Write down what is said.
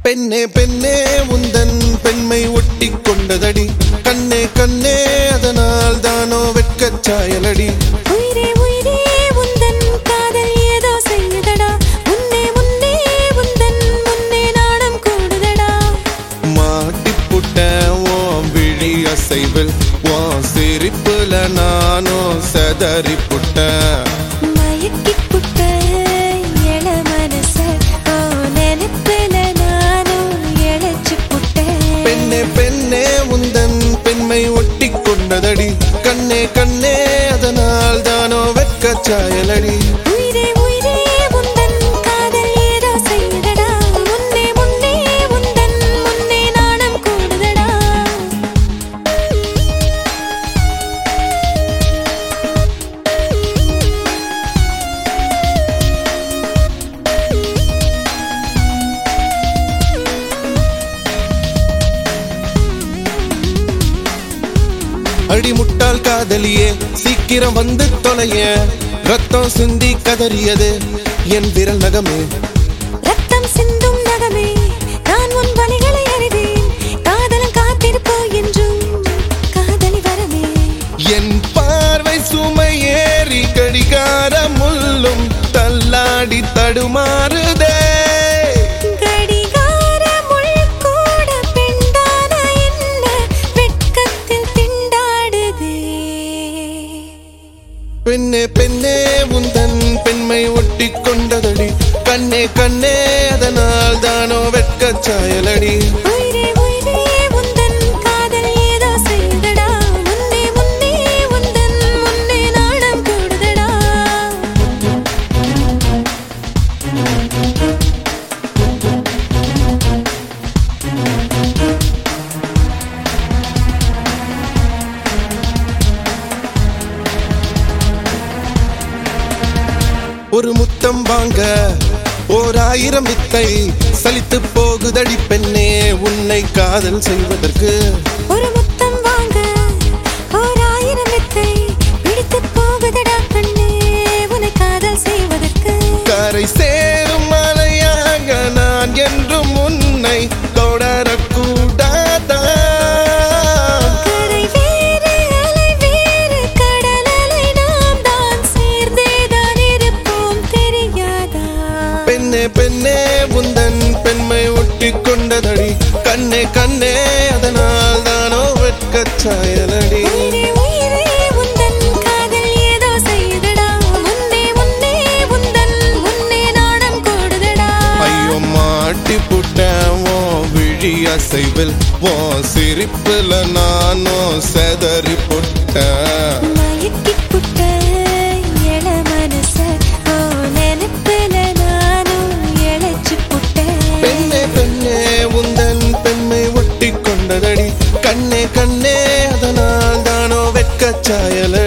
பெண்ணே பெண்ணே உந்தன் பெண்மை ஒட்டி கொண்டதடி கண்ணே கண்ணே அதனால் தானோ வெட்கச் சாயலடி உயிரே உயிரே உந்தன் காதல் ஏதோ செய்யுதடா முன்னே முன்னே உந்தன் முன்னே நாணம் கூடுதடா மாட்டிப்புட்ட ஓம் விழி அசைவில் ஓம் சிரிப்புல நானோ செதறி புட்ட மயக்கி புட்ட எழ மனச நினைப்பில நானும் எழச்சு புட்ட பெண்ணே பெண்ணே உந்தன் பெண்மை ஒட்டி கொண்டதடி கண்ணே கண்ணே அதனால் தானோ வெட்கச் சாயலடி உயிரே உயிரே உந்தன் காதல் ஏதோ செய்யுதடா முன்னே முன்னே உந்தன் முன்னே நாணம் கூடுதடா அடி முட்டாள் காதலியே சீக்கிரம் வந்து தொலைய ரத்தம் சிந்தி கதறியது என் விரல் நகமே ரத்தம் சிந்தும் நகமே நான் உன் வழிகளை அறிவேன் காதலன் காத்திருப்போ என்றும் காதலி வரமே என் பார்வை சுமை ஏறி கடிகார முள்ளும் தள்ளாடி தடுமாறுதே கடிகார முள் கூட பெண்தான என்ன வெட்கத்தில் திண்டாடுதே பெண்ணே பெண்ணே உந்தன் பெண்மை ஒட்டி கொண்டதடி கண்ணே கண்ணே அதனால் தானோ வெட்கச் சாயலடி உயிரே உயிரே உந்தன் காதல் ஏதோ செய்யுதடா முன்னே முன்னே உந்தன் முன்னே நாணம் கூடுதடா ஒரு முத்தம் வாங்க ஓர் ஆயிரம் வித்தை சலித்து போகுதடி பெண்ணே உன்னை காதல் செய்வதற்கு ஒரு முத்தம் வாங்க ஓர் ஆயிரம் வித்தை பிடித்து போகுதடா கண்ணே உன்னை காதல் செய்வதற்கு கரை சேரும் மலையாக நான் என்றும் உன்னை தொடரக்கூடாதா கரை வேறு அலை வேறு கடல் அலை நாம் தான் சேர்ந்தேதான் இருப்போம் தெரியாதா பெண்ணே பெண்ணே உந்தன் பெண்மை ஒட்டி கொண்டதடி கண்ணே கண்ணே அதனால் தானோ வெட்கச் சாயலடி உயிரே உயிரே உந்தன் காதல் ஏதோ செய்யுதடா முன்னே முன்னே உந்தன் முன்னே நாணம் கூடுதடா ஐயோ மாட்டி புட்டேன் ஓ விழி அசைவில் ஓ சிரிப்புல நானோ செதறி புட்டேன் மயக்கி புட்ட எழ மனச நினைப்பில நானும் எழச்சு புட்ட பெண்ணே பெண்ணே உந்தன் பெண்மை ஒட்டி கொண்டதடி கண்ணே கண்ணே அதனால் தானோ வெட்கச் சாயலடி